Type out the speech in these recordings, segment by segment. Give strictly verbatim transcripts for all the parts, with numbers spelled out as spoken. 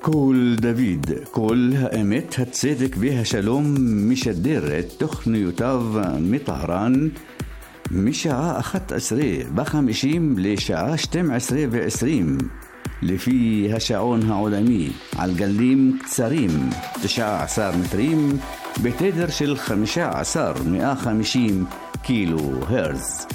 קול דוד, קול האמת, הצדק והשלום, משדר את תוכניותיו מטהרן משעה אחת עשרה וחמישים לשעה שתים עשרה ועשרים לפי השעון העולמי, על גלים קצרים תשע עשרה מטרים בתדר של חמישה עשר מאה וחמישים קילו הרץ.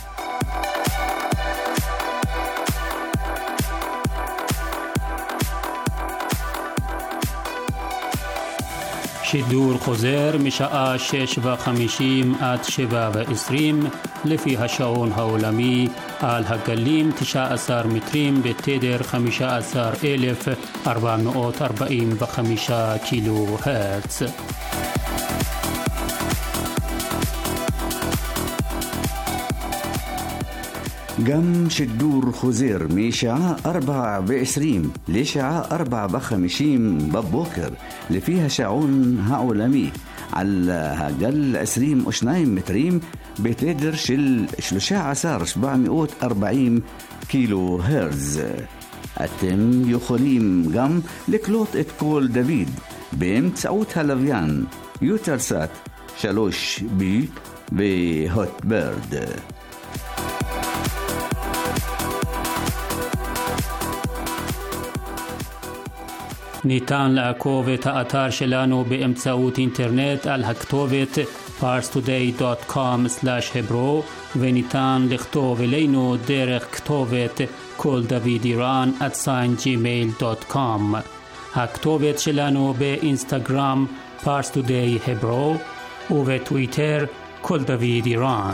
שידור חוזר משעה שש וחמישים עד שבע ועשרים לפי השעון העולמי על הגלים תשע עשרה מטרים בתדר חמישה עשר אלף ארבע מאות ארבעים וחמישה קילו הרץ. גם שידור חוזר משעה ארבע ועשרים לשעה ארבע וחמישים בבוקר לפי השעון העולמי על הגל עשרים ושניים מטרים בתדר של שלושה עשר שבע מאות וארבעים קילו הרץ. אתם יכולים גם לקלוט את קול דוד באמצעות הלוויין יוטלסאט שלוש בי והוטברד. ניתן לעקוב את האתר שלנו באמצעות אינטרנט על הכתובת פארס טודיי דוט קום סלאש hebro וניתן לכתוב אלינו דרך כתובת קול דוד איראן at sign gmail דוט קום. הכתובת שלנו באינסטגרם פארס טודיי hebro ובטוויטר קול דוד איראן.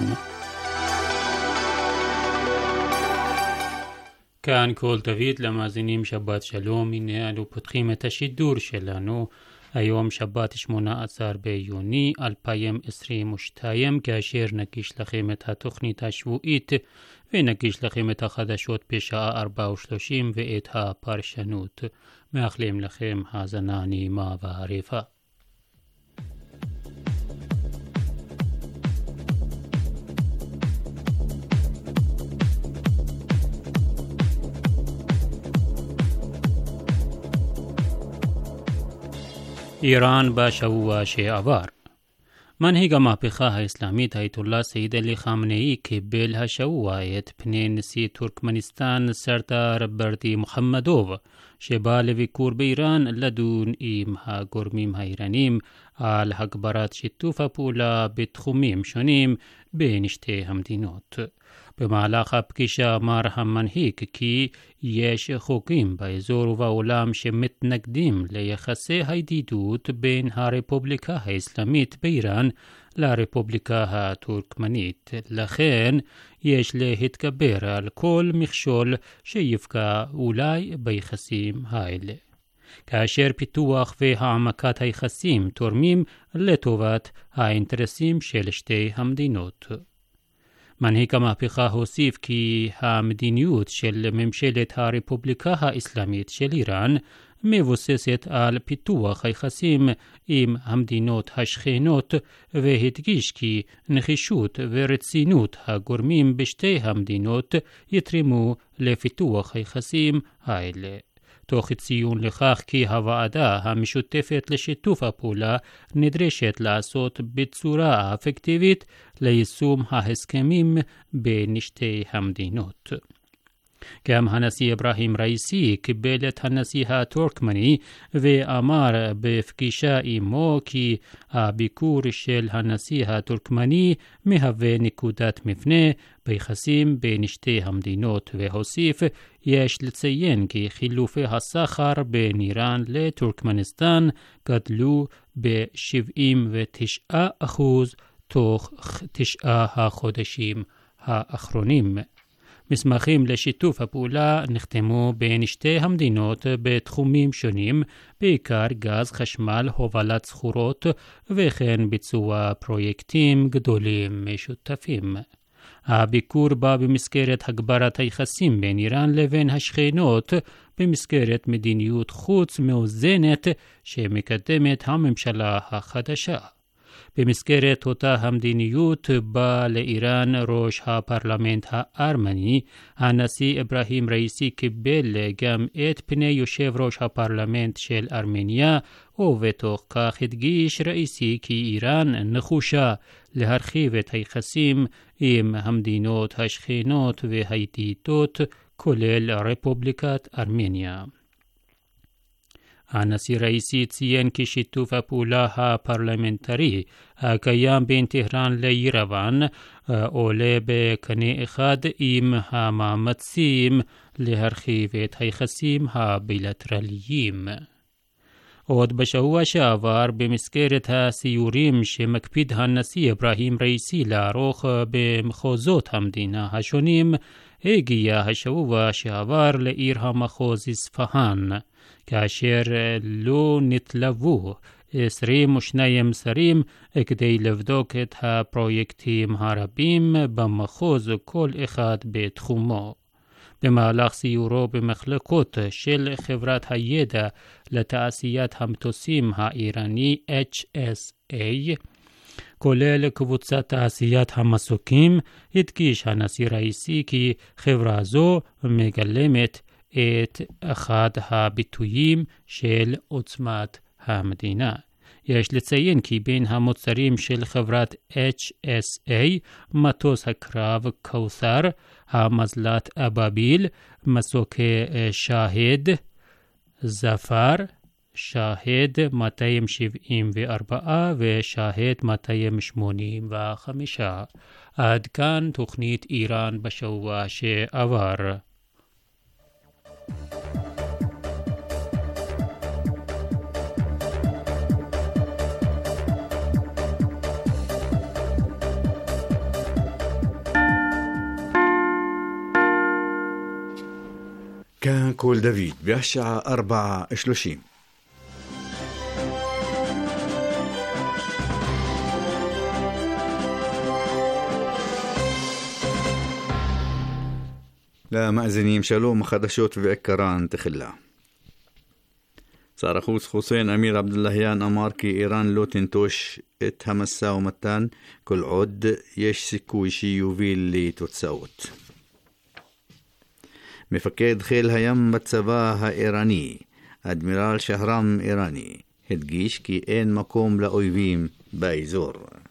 כאן קול דוד למאזינים, שבת שלום. הנה אנו פותחים את השידור שלנו היום שבת שמונה עשר ביוני אלפיים עשרים ושתיים, כאשר נגיש לכם את התוכנית השבועית ונגיש לכם את החדשות בשעה ארבע ושלושים ואת הפרשנות. מאחלים לכם האזנה נעימה ועריפה. איראן בשבוע שעבר. מנהיג המהפכה האסלאמית האייתוללה סעיד עלי חמנאי קיבל השבוע את פני נשיא טורקמניסטן סרדאר ברדי מוחמדוב, שבא לביקור באיראן לדון עם הגורמים האיראנים על הגברת שיתוף הפעולה בתחומים שונים בין שתי המדינות. במהלך הפגישה אמר המנהיג כי יש חוקים באזור ובעולם שמתנגדים ליחסי הידידות בין הרפובליקה האסלאמית באיראן לרפובליקה הטורקמנית. לכן יש להתגבר על כל מכשול שיפגע אולי ביחסים האלה, כאשר פיתוח והעמקת היחסים תורמים לטובת האינטרסים של שתי המדינות. מנהיג המהפכה הוסיף כי המדיניות של ממשלת הרפובליקה האסלאמית של איראן מבוססת על פיתוח היחסים עם המדינות השכנות, והדגיש כי נחישות ורצינות הגורמים בשתי המדינות יתרמו לפיתוח היחסים האלה. תוך ציון לכך כי הוועדה המשותפת לשיתוף הפעולה נדרשת לעשות בצורה אפקטיבית ליישום ההסכמים בין שתי המדינות. גם הנשיא אברהים ראיסי קיבל את הנשיא הטורקמני ואמר בפגישה עמו כי הביקור של הנשיא הטורקמני מהווה נקודת מפנה ביחסים בין שתי המדינות, והוסיף יש לציין כי חילופי הסחר בין איראן לטורקמניסטן גדלו ב-שבעים ותשעה אחוז תוך תשעה החודשים האחרונים. מסמכים לשיתוף הפעולה נחתמו בין שתי המדינות בתחומים שונים, בעיקר גז, חשמל, הובלת סחורות וכן ביצוע פרויקטים גדולים משותפים. הביקור בא במסגרת הגברת היחסים בין איראן לבין השכנות במסגרת מדיניות חוץ מאוזנת שמקדמת הממשלה החדשה. במסגרת אותה המדיניות בא לאיראן ראש הפרלמנט הארמני. הנשיא אברהים ראיסי קיבל גם את פני יושב ראש הפרלמנט של ארמניה, ובתוך כך הדגיש ראיסי כי איראן נחושה להרחיב את היחסים עם המדינות השכנות והידידות, כולל רפובליקת ארמניה. הנשיא ראיסי ציין כי שיתוף הפעולה הפרלמנטרי הקיים בין טהרן לירוואן עולה בקנה אחד עם המאמצים להרחיב את היחסים הבילטרליים. עוד בשבוע שעבר, במסגרת הסיורים שמקפיד הנשיא אברהים ראיסי לערוך במחוזות המדינה השונים, הגיע השבוע שעבר לעיר המחוז אספהאן, כאשר לא נתלוו עשרים ושניים שרים כדי לבדוק את הפרויקטים הרבים במחוז, כל אחד בתחומו. במהלך סיורו במחלקות של חברת הידע לתעשיית המטוסים האיראני אייץ' אס איי, כולל קבוצת תעשיית המסוקים, הדגיש הנשיא ראיסי כי חברה זו מגלמת את אחד הביטויים של עוצמת המדינה. יש לציין כי בין המוצרים של חברת אייץ' אס איי, מטוס הקרב קאות'ר, המזל"ט אבאביל, מסוקי שהד, זפר, שהד מאתיים שבעים וארבע ושהד מאתיים שמונים וחמש. עד כאן תוכנית איראן בשבוע שעבר. كان كول دافيد بالساعة أربعة وثلاثين. למאזינים שלום, חדשות ועיקרן תחילה. שר החוץ חוסיין אמיר עבדולהיאן אמר כי איראן לא תנטוש את המשא ומתן כל עוד יש סיכוי שיוביל לתוצאות. מפקד חיל הים בצבא האיראני, אדמירל שהרם איראני, הדגיש כי אין מקום לאויבים באזור.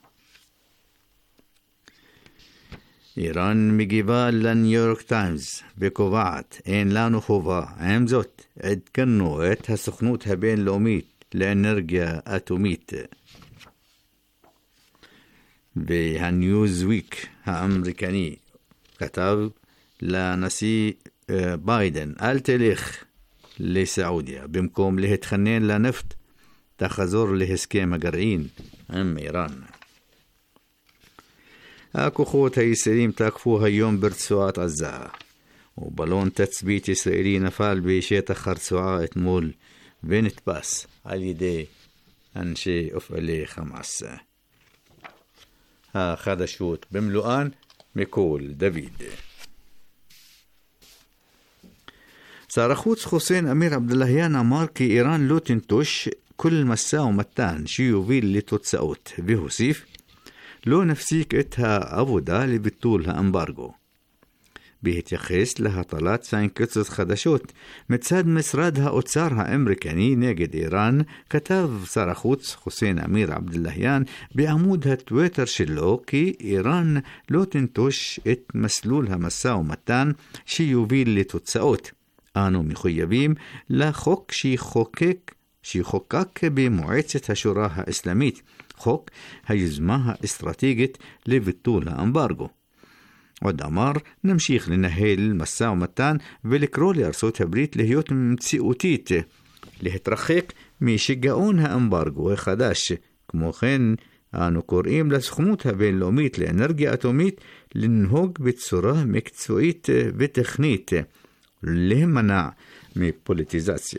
איראן מגיבה לניו יורק טיימס וקובעת אין לנו חובה. עם זאת, עדכנו את הסוכנות הבינלאומית לאנרגיה אטומית. והניוזוויק האמריקני כתב לנשיא ביידן, אל תלך לסעודיה, במקום להתחנן לנפט תחזור להסכם הגרעין עם איראן. הכוחות הישראלים תקפו היום ברצועת עזה, ובלון תצפית ישראלי נפל בשטח הרצועה אתמול ונתפס על ידי אנשי ופעלי חמאס. החדשות במלואן מקול דוד. שר החוץ חוסיין אמיר עבדולהיאן אמר כי איראן לא תנטוש כל משא ומתן שיוביל לתוצאות, והוסיף, לא נפסיק את העבודה לביטול האמברגו. בהתייחס להטלת סנקציות חדשות מצד משרד האוצר האמריקני נגד איראן, כתב שר החוץ חוסיין אמיר עבדולהיאן בעמוד הטוויטר שלו כי איראן לא תנטוש את מסלול המשא ומתן שיוביל לתוצאות. אנו מחויבים לחוק שיחוקק, שיחוקק במועצת השורה האסלאמית, חוק היוזמה האסטרטגית לביטול האמברגו. עוד אמר, נמשיך לנהל משא ומתן ולקרוא לארצות הברית להיות מציאותית, להתרחק משגעון האמברגו החדש. כמו כן, אנו קוראים לסוכנות הבינלאומית לאנרגיה אטומית לנהוג בצורה מקצועית וטכנית, להימנע מפוליטיזציה.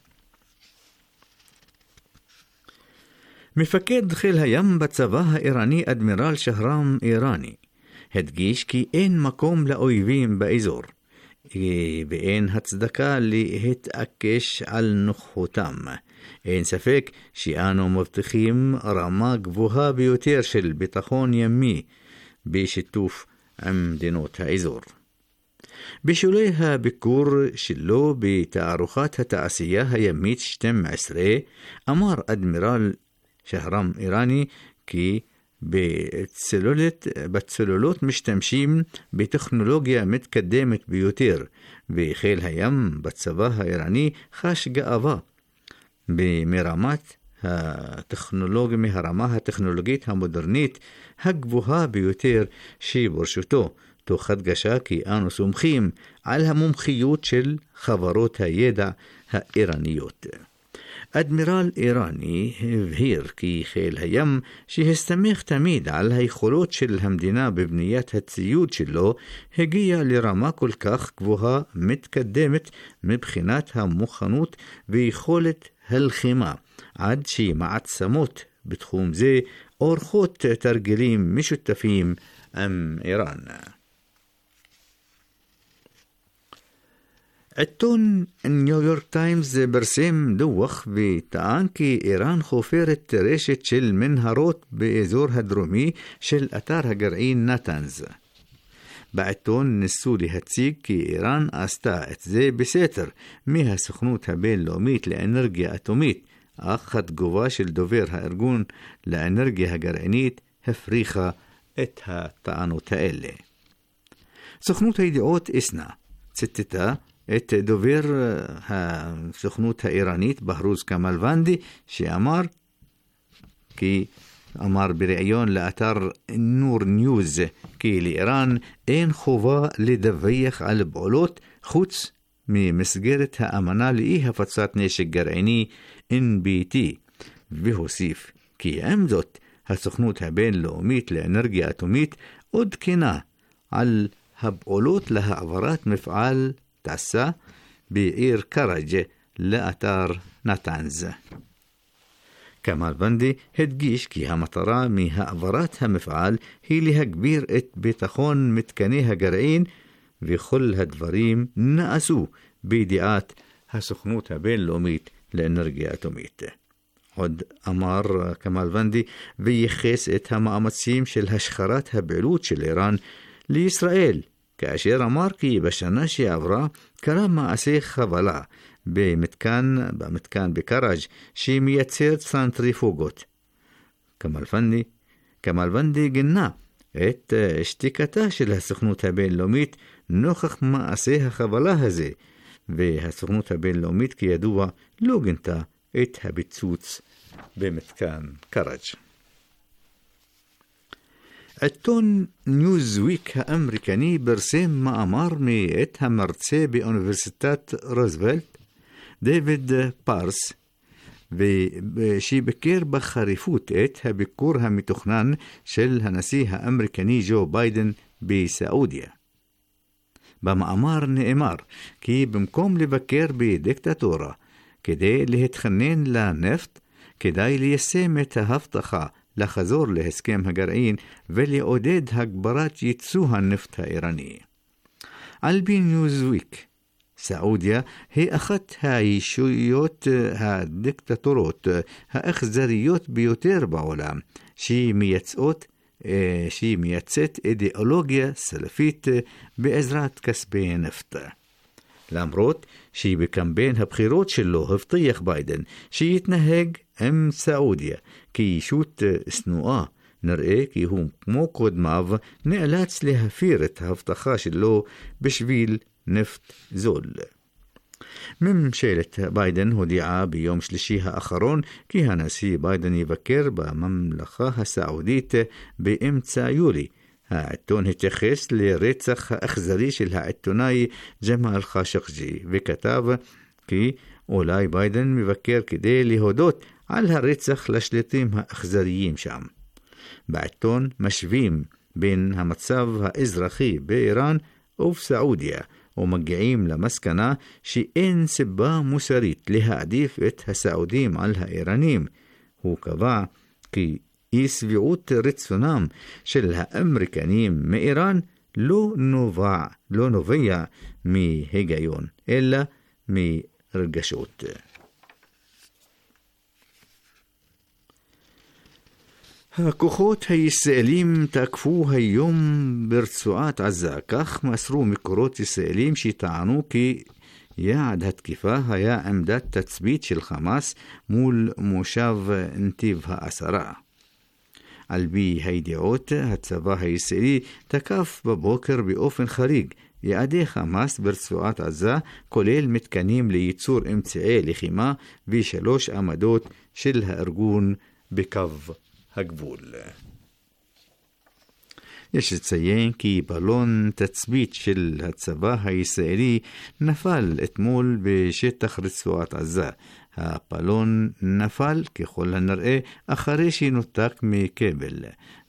מפקד חיל הים בצבא האיראני אדמירל שהרם איראני הדגיש כי אין מקום לאויבים באזור. ואין הצדקה להתעקש על נוכחותם. אין ספק שאנו מבטיחים רמה גבוהה ביותר של ביטחון ימי בשיתוף עם מדינות האזור. בשולי הביקור שלו בתערוכת התעשייה הימית שתים עשרה, אמר אדמירל שהרם איראני כי בצוללות, בצוללות משתמשים בטכנולוגיה מתקדמת ביותר, וחיל הים בצבא האיראני חש גאווה במרמת הטכנולוגיה, מהרמה הטכנולוגית המודרנית הגבוהה ביותר שברשותו, תוך הדגשה כי אנו סומכים על המומחיות של חברות הידע האיראניות. אדמירל איראני הבהיר כי חיל הים, שהסתמך תמיד על היכולות של המדינה בבניית הציוד שלו, הגיע לרמה כל כך גבוהה מתקדמת מבחינת המוכנות ויכולת הלחימה, עד שמעצמות בתחום זה עורכות תרגילים משותפים עם איראן. עיתון ניו יורק טיימס פרסם דוח וטען כי איראן חופרת רשת של מנהרות באזור הדרומי של אתר הגרעין נתנז. בעיתון ניסו להציג כי איראן עשתה את זה בסתר מהסוכנות הבינלאומית לאנרגיה אטומית, אך התגובה של דובר הארגון לאנרגיה הגרעינית הפריכה את הטענות האלה. סוכנות הידיעות איסנה ציטטה את דובר הסוכנות האיראנית בהרוז כמאל ונדי, שאמר כי אמר בראיון לאתר נור ניוז כי לאיראן אין חובה לדווח על פעולות חוץ ממסגרת האמנה לאי הפצת נשק גרעיני אן בי טי, והוסיף כי עם זאת הסוכנות הבינלאומית לאנרגיה אטומית עודכנה על הפעולות להעברת מפעל תעשה בעיר קראג' לאתר נתנז. כמאל ונדי הדגיש כי המטרה מהעברת המפעל היא להגביר את ביטחון מתקני הגרעין, וכל הדברים נעשו בידיעת הסוכנות הבינלאומית לאנרגיה אטומית. עוד אמר כמאל ונדי וייחס את המאמצים של השחרת הפעילות של איראן לישראל, כאשר אמר כי בשנה שעברה קרה מעשה חבלה במתקן, במתקן בקראג' שמייצר צנטריפוגות. כמאל ונדי, כמאל ונדי גינה את שתיקתה של הסוכנות הבינלאומית נוכח מעשה החבלה הזה, והסוכנות הבינלאומית כידוע לא גינתה את הביצוץ במתקן קראג'. עיתון ניוזוויק האמריקני פרסם מאמר מאת המרצה באוניברסיטת רוזוולט דיוויד פארס, שביקר בחריפות את הביקור המתוכנן של הנשיא האמריקני ג'ו ביידן בסעודיה. במאמר נאמר כי במקום לבקר בדיקטטורה כדי להתחנן לנפט, כדאי ליישם את ההבטחה לחזור להסכם הגרעין ולעודד הגברת ייצוא הנפט האיראני. על פי ניוזוויק, סעודיה היא אחת הישויות הדיקטטורות האכזריות ביותר בעולם, שהיא מייצאות שהיא מייצאת אידיאולוגיה סלפית בעזרת כספי נפט. למרות שבקמפיין הבחירות שלו הבטיח ביידן שיתנהג עם סעודיה כישות שנואה, נראה כי הוא כמו קודמיו נאלץ להפיר את ההבטחה שלו בשביל נפט זול. ממשלת ביידן הודיעה ביום שלישי האחרון כי הנשיא ביידן יבקר בממלכה הסעודית באמצע יולי. העיתון התייחס לרצח האכזרי של העיתונאי ג'מאל חאשקג'י וכתב כי אולי ביידן מבקר כדי להודות על הרצח לשליטים האכזריים שם. בעיתון משווים בין המצב האזרחי באיראן ובסעודיה ומגיעים למסקנה שאין סיבה מוסרית להעדיף את הסעודים על האיראנים. הוא קבע כי אי סביעות רצונם של האמריקנים מאיראן לא נובע, לא נובע מהיגיון, אלא מרגשות. הכוחות הישראלים תקפו היום ברצועת עזה, כך מסרו מקורות ישראלים שטענו כי יעד התקיפה היה עמדת תצפית של חמאס מול מושב נתיב העשרה. על פי הידיעות, הצבא הישראלי תקף בבוקר באופן חריג יעדי חמאס ברצועת עזה, כולל מתקנים לייצור אמצעי לחימה ושלוש עמדות של הארגון בקו הגבול. יש לציין כי בלון תצפית של הצבא הישראלי נפל אתמול בשטח רצועת עזה. הבלון נפל ככל הנראה אחרי שנותק מכבל,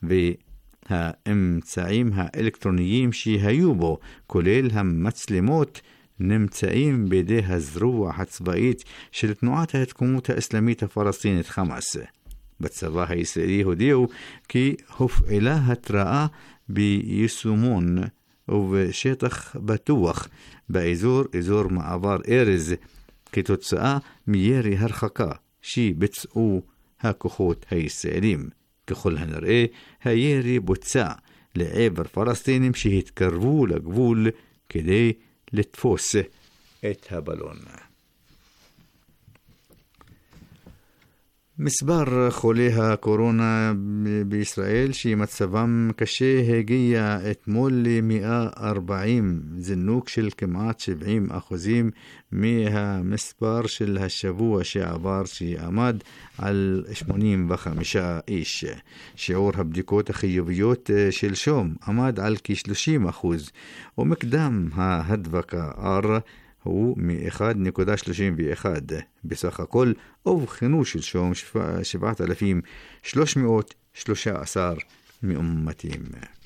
והאמצעים האלקטרוניים שהיו בו, כולל המצלמות, נמצאים בידי הזרוע הצבאית של תנועת ההתקומות האסלאמית הפלסטינית חמאס. בצבא הישראלי הודיעו כי הופעלה התראה ביישומון ובשטח בטוח באזור אזור מעבר ארז כתוצאה מירי הרחקה שביצעו הכוחות הישראלים. ככל הנראה הירי בוצע לעבר פלסטינים שהתקרבו לגבול כדי לתפוס את הבלון. מספר חולי הקורונה בישראל שמצבם קשה הגיע אתמול ל-מאה וארבעים, זינוק של כמעט שבעים אחוזים מהמספר של השבוע שעבר שעמד על שמונים וחמישה איש. שיעור הבדיקות החיוביות שלשום עמד על כ-שלושים אחוז, ומקדם ההדבקה R הוא מ-אחת נקודה שלושים ואחת. בסך הכל אובחנו שלשום שבעת אלפים שלוש מאות ושלושה עשר מאומתים.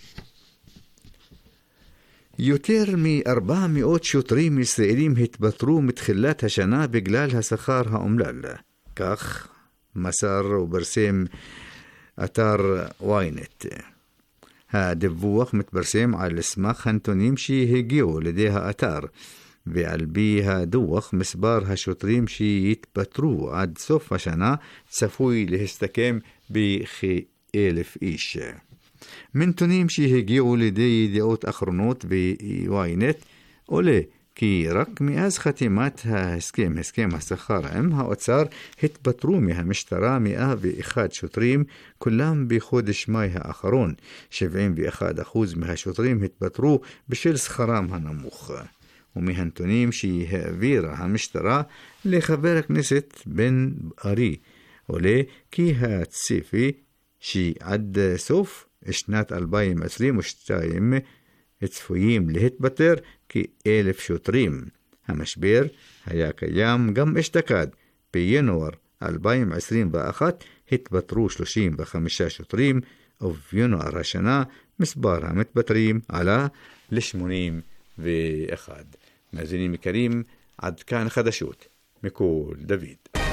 יותר מ-ארבע מאות שוטרים ישראלים התפטרו מתחילת השנה בגלל השכר האומלל. כך מסר וברסם אתר וויינט. הדיווח מתפרסם על סמך הנתונים שהגיעו לידי האתר, ועל פי הדוח מספר השוטרים שיתפטרו עד סוף השנה צפוי להסתכם בכ-אלף איש. מנתונים שהגיעו לידי ידיעות אחרונות וויינט עולה כי רק מאז חתימת ההסכם, הסכם השכר עם האוצר, התפטרו מהמשטרה מאה ואחד שוטרים, כולם בחודש מאי האחרון. שבעים ואחד אחוז מהשוטרים התפטרו בשל שכרם הנמוך. ומהנתונים שהעבירה המשטרה לחבר הכנסת בן ארי עולה כי הצפי שעד סוף שנת אלפיים עשרים ושתיים צפויים להתפטר כאלף שוטרים. המשבר היה קיים גם אשתקד. בינואר אלפיים עשרים ואחת התפטרו שלושים וחמישה שוטרים, ובינואר השנה מספר המתפטרים עלה ל-שמונים ואחד. מאזינים יקרים, עד כאן חדשות מקול דוד.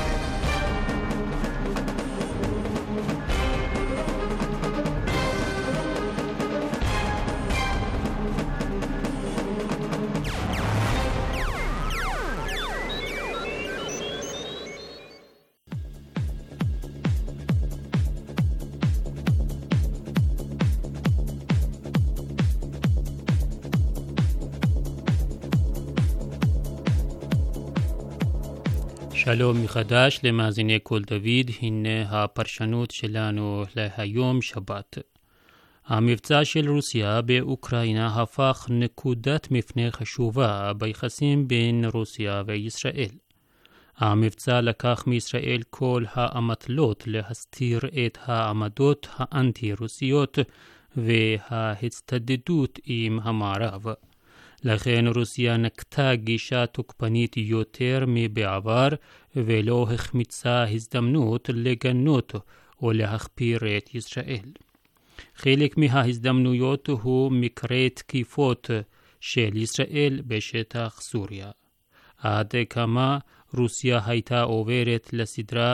שלום מחדש למאזיני קול דוד, הנה הפרשנות שלנו להיום שבת. המבצע של רוסיה באוקראינה הפך נקודת מפנה חשובה ביחסים בין רוסיה וישראל. המבצע לקח מישראל כל האמתלות להסתיר את העמדות האנטי-רוסיות וההצטדדות עם המערב. לכן רוסיה נקטה גישה תוקפנית יותר מבעבר ולא החמיצה הזדמנות לגנות או להכפיר את ישראל. חלק מההזדמנויות הוא מקרי תקיפות של ישראל בשטח סוריה. עד כמה רוסיה הייתה עוברת לסדרה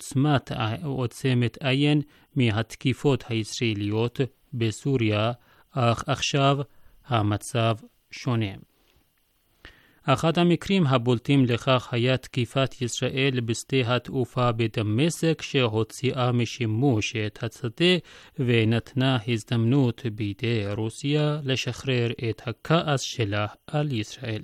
ועוצמת עין מהתקיפות הישראליות בסוריה אך עכשיו המצב שונה. אחד המקרים הבולטים לכך היה תקיפת ישראל בשדה התעופה בדמשק שהוציאה משימוש את השדה ונתנה הזדמנות בידי רוסיה לשחרר את הכעס שלה על ישראל.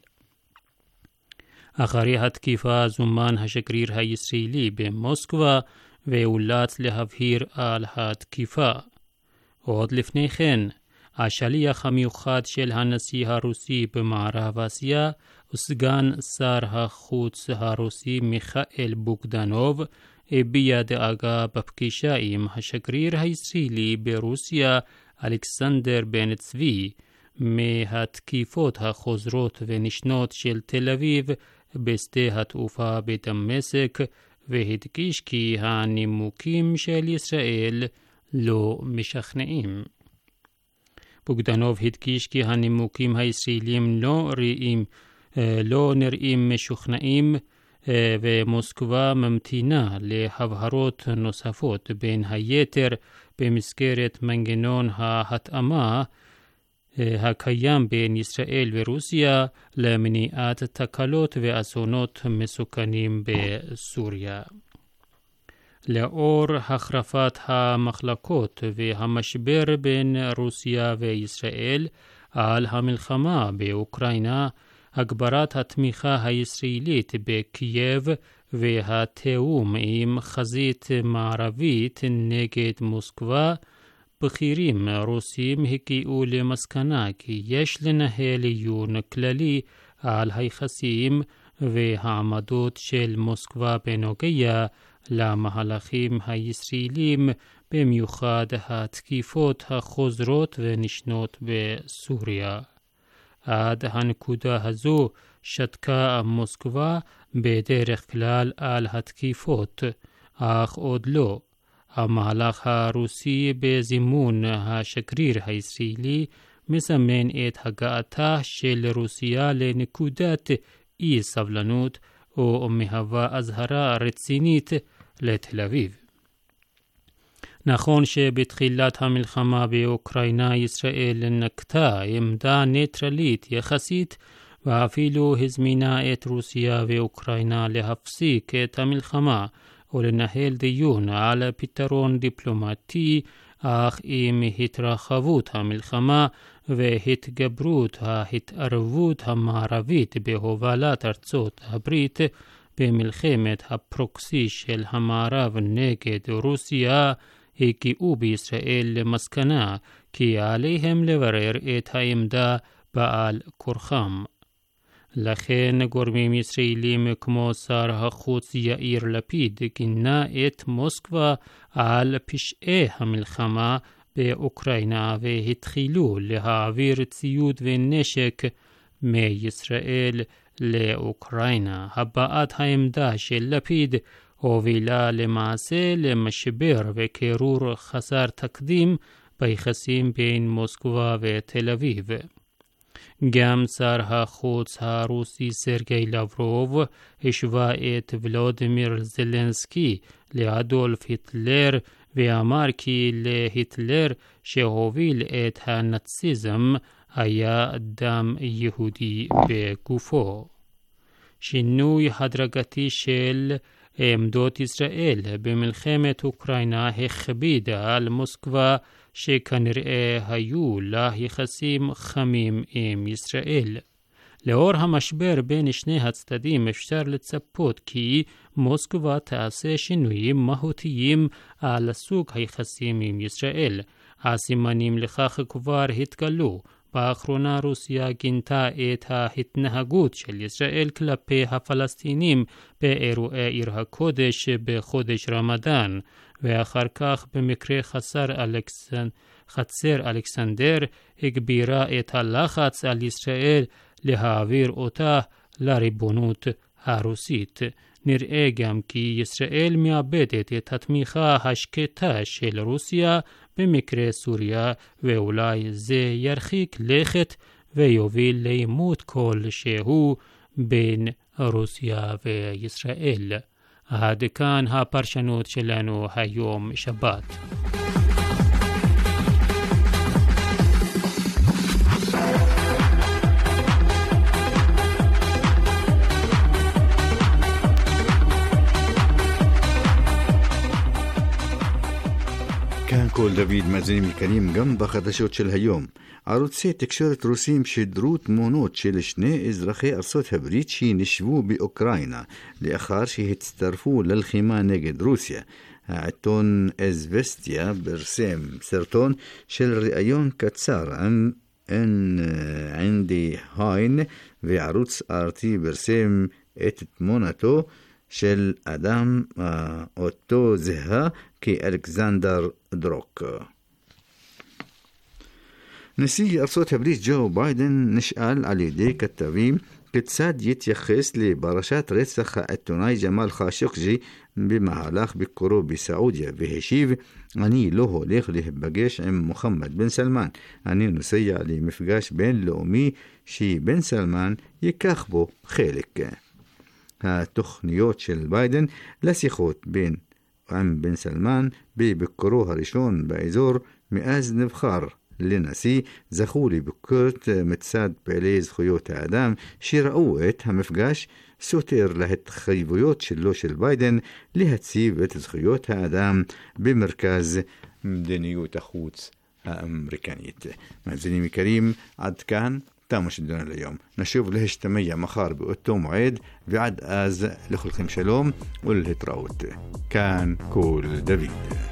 אחרי התקיפה זומן השגריר הישראלי במוסקבה ואולץ להבהיר על התקיפה. עוד לפני כן, השליח המיוחד של הנשיא הרוסי במערב אסיה וסגן שר החוץ הרוסי מיכאל בוגדנוב הביע דאגה בפגישה עם השגריר הישראלי ברוסיה אלכסנדר בן צבי מהתקיפות החוזרות ונשנות של תל אביב בשדה התעופה בדמשק, והדגיש כי הנימוקים של ישראל לא משכנעים. בוגדנוב הדגיש כי הנימוקים הישראלים לא נראים, לא נראים משוכנעים, ומוסקבה ממתינה להבהרות נוספות, בין היתר במסגרת מנגנון ההתאמה הקיים בין ישראל ורוסיה למניעת תקלות ואסונות מסוכנים בסוריה. לאור החרפת המחלוקות והמשבר בין רוסיה וישראל על המלחמה באוקראינה, הגברת התמיכה הישראלית בקייב והתיאום עם חזית מערבית נגד מוסקבה, בכירים רוסים הגיעו למסקנה כי יש לנהל עיון כללי על היחסים והעמדות של מוסקבה בנוגע למהלכים הישראלים, במיוחד התקיפות החוזרות ונשנות בסוריה. עד הנקודה הזו שתקה מוסקבה בדרך כלל על התקיפות, אך עוד לא. המהלך הרוסי בזימון השגריר הישראלי מסמן את הגעתה של רוסיה לנקודת אי סבלנות או מהווה אזהרה רצינית לתל אביב. נכון שבתחילת המלחמה באוקראינה ישראל נקטה עמדה ניטרלית יחסית ואפילו הזמינה את רוסיה ואוקראינה להפסיק את המלחמה ולנהל דיון על פתרון דיפלומטי, אך עם התרחבות המלחמה והתגברות ההתערבות המערבית בהובלת ארצות הברית במלחמת הפרוקסי של המערב נגד רוסיה, הגיעו בישראל למסקנה כי עליהם לברר את העמדה בעל כורחם. לכן גורמים ישראלים כמו שר החוץ יאיר לפיד גינה את מוסקבה על פשעי המלחמה באוקראינה והתחילו להעביר ציוד ונשק מישראל לאוקראינה. הבעת העמדה של לפיד הובילה למעשה למשבר וקירור חסר תקדים ביחסים בין מוסקבה ותל אביב. גם שר החוץ הרוסי סרגי לברוב השווה את ולודמיר זלנסקי לאדולף היטלר ואמר כי להיטלר שהוביל את הנאציזם היה דם יהודי בגופו. שינוי הדרגתי של עמדות ישראל במלחמת אוקראינה הכביד על מוסקבה, שכנראה היו לה יחסים חמים עם ישראל. לאור המשבר בין שני הצדדים אפשר לצפות כי מוסקבה תעשה שינויים מהותיים על סוג היחסים עם ישראל. הסימנים לכך כבר התגלו. באחרונה רוסיה גינתה את ההתנהגות של ישראל כלפי הפלסטינים באירועי עיר הקודש בחודש רמדאן, ואחר כך במקרה חסר אלכסנ... חצר אלכסנדר הגבירה את הלחץ על ישראל להעביר אותה לריבונות הרוסית. נראה גם כי ישראל מאבדת את התמיכה השקטה של רוסיה במקרה סוריה, ואולי זה ירחיק לכת ויוביל לעימות כלשהו בין רוסיה וישראל. עד כאן הפרשנות שלנו היום שבת. כל דוד מאזינים יקרים, גם בחדשות של היום. ערוצי תקשורת רוסים שידרו תמונות של שני אזרחי ארצות הברית שנשבו באוקראינה לאחר שהצטרפו ללחימה נגד רוסיה. העיתון אזווסטיה פרסם סרטון של ראיון קצר עם אנדי היין, וערוץ אר טי פרסם את תמונתו של אדם אותו זהה כאלכסנדר דרוק. נשיא ארצות הברית ג'ו ביידן נשאל על ידי כתבים כיצד יתייחס לפרשת רצח העיתונאי ג'מאל חאשקג'י במהלך ביקורו בסעודיה, והשיב: אני לא הולך להיפגש עם מוחמד בן סלמן, אני נוסע למפגש בינלאומי שבן סלמן ייקח בו חלק. התוכניות של ביידן לשיחות בין עם בן סלמן בביקורו הראשון באזור מאז נבחר לנשיא זכו לביקורת מצד פעילי זכויות האדם שראו את המפגש סותר להתחייבויות שלו של ביידן להציב את זכויות האדם במרכז מדיניות החוץ האמריקנית. מאזינים יקרים, עד כאן תם שידורנו ליום. נשוב להשתמע מחר באותו מועד, ועד אז לכולכם שלום ולהתראות. כאן כל דוד.